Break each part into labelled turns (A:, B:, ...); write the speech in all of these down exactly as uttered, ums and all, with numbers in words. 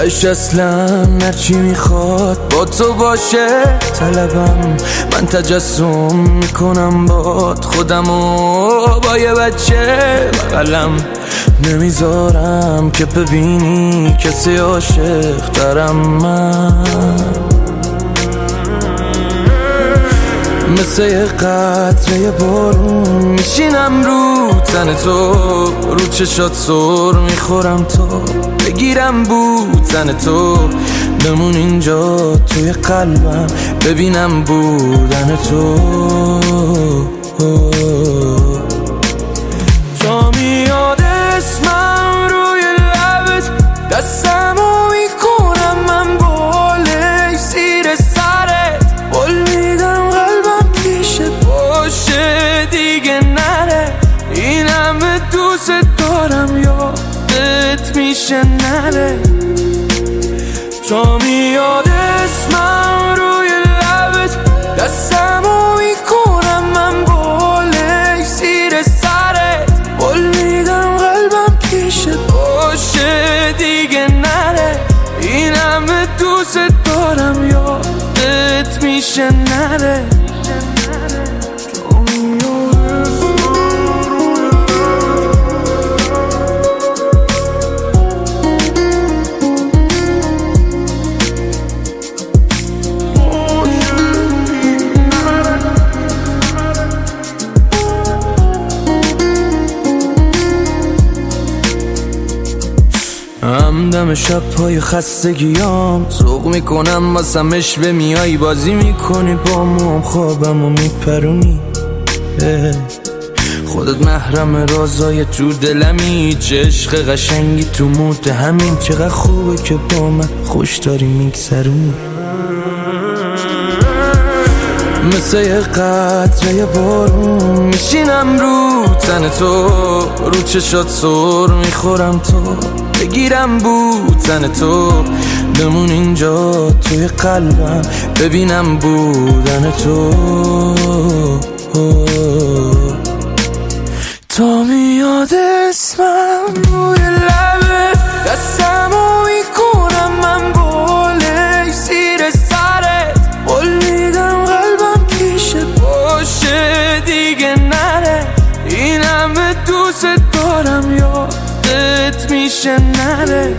A: دلش اصلا هرچی میخواد با تو باشه طلبم. من تجسم میکنم باد خودمو با یه بچه بغلم، نمیذارم که ببینی کسی عاشق ترم. من مثل یه قطره بارون میشینم رو تن تو، رو چشات سر میخورم تو بگیرم بودن تو، بمون اینجا توی قلبم ببینم بودن تو. تا میاد اسمم روی لبت دستمو میکنم من بالای زیر سرت، قول میدم قلبم پیش باشه دیگه نره. این همه دوست دارم یادت میشه نره. تا میاد اسمم روی لبت دستمو میکنم من بالای زیر سرت، قول میدم قلبم پیش باشه دیگه نره. این همه دوست دارم یادت میشه نره. همدم شب پای خستگیام ذوق میکنم واسم اشوه میای بازی میکنی با موام خوابمو میپرونی. خودت محرم رازای تو دلمی، چه عشق قشنگی تو موت همین، چقدر خوبه که با من خوش داری میگذرونی. مثل یه قطره بارون میشینم رو تن تو، رو چشات سر میخورم تو بگیرم بودن تو، بمون اینجا توی قلبم ببینم بودن تو. تا میاد اسمم روی لبت دستمو میکنم من بالای زیر سرت، قول میدم قلبم پیش باشه دیگه نره. این همه دوست دارم یادت میشه نره.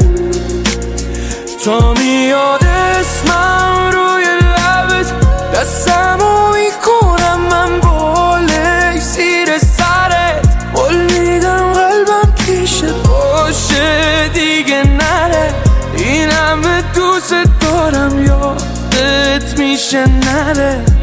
A: تا میاد اسمم روی لبت دستمو میکنم من بالای زیر سرت، قول میدم قلبم پیش باشه دیگه نره. این همه دوست دارم یادت میشه نره.